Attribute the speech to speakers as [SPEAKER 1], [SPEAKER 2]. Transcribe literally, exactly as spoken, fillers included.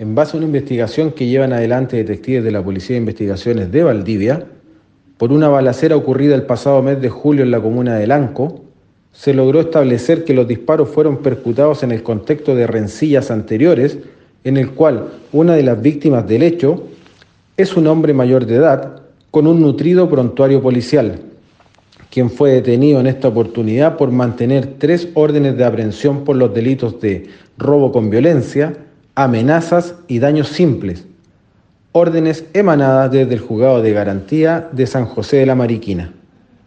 [SPEAKER 1] En base a una investigación que llevan adelante detectives de la Policía de Investigaciones de Valdivia, por una balacera ocurrida el pasado mes de julio en la comuna de Lanco, se logró establecer que los disparos fueron percutados en el contexto de rencillas anteriores, en el cual una de las víctimas del hecho es un hombre mayor de edad con un nutrido prontuario policial, quien fue detenido en esta oportunidad por mantener tres órdenes de aprehensión por los delitos de robo con violencia, amenazas y daños simples, órdenes emanadas desde el Juzgado de Garantía de San José de la Mariquina.